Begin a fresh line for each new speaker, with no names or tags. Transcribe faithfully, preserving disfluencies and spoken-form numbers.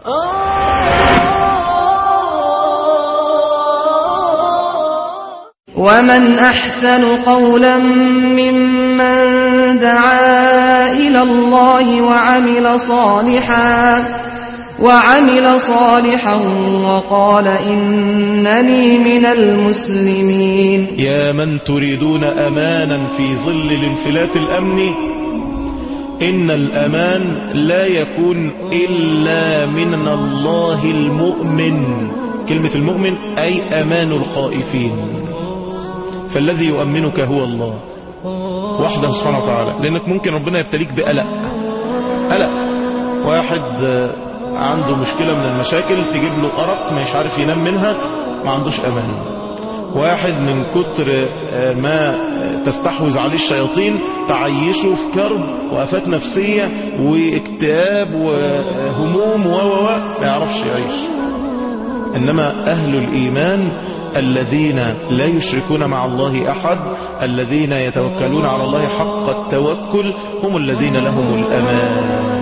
ومن أحسن قولا ممن دعا إلى الله وعمل صالحا وعمل صالحا وقال إنني من المسلمين.
يا من تريدون أمانا في ظل الانفلات الأمني، إن الأمان لا يكون إلا من الله المؤمن. كلمة المؤمن أي أمان الخائفين، فالذي يؤمنك هو الله وحده سبحانه وتعالى. لأنك ممكن ربنا يبتليك بقلق، قلق واحد عنده مشكلة من المشاكل تجيب له أرق مش عارف ينام منها، ما عندوش أمان. واحد من كتر ما تستحوذ عليه الشياطين تعيشه في كرب وآفات نفسية واكتئاب وهموم و ما يعرفش يعيش. إنما أهل الإيمان الذين لا يشركون مع الله أحد، الذين يتوكلون على الله حق التوكل، هم الذين لهم الأمان.